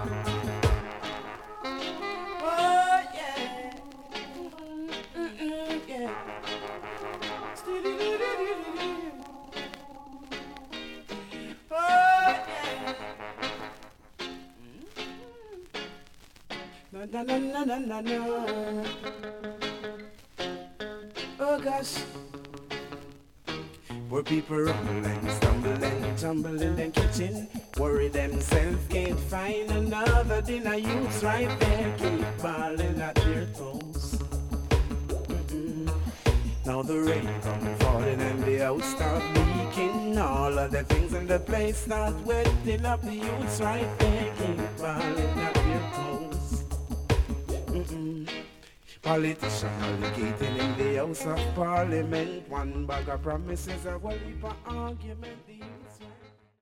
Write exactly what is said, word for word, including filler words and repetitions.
Oh yeah. Mm-mm, yeah. Oh yeah. Na na na na na na na. Oh gosh. Where people rumbling, stumbling, tumbling in kitchen, worry themselves, can't find another dinner. Youths right there keep balling at their toes. Mm-mm. Now the rain come falling and the house start leaking. All of the things in the place start wetting up. The youths right there keep balling at their toes. Mm-mm. Politician allocating in the House of Parliament. One bag of promises, a whole heap of argument.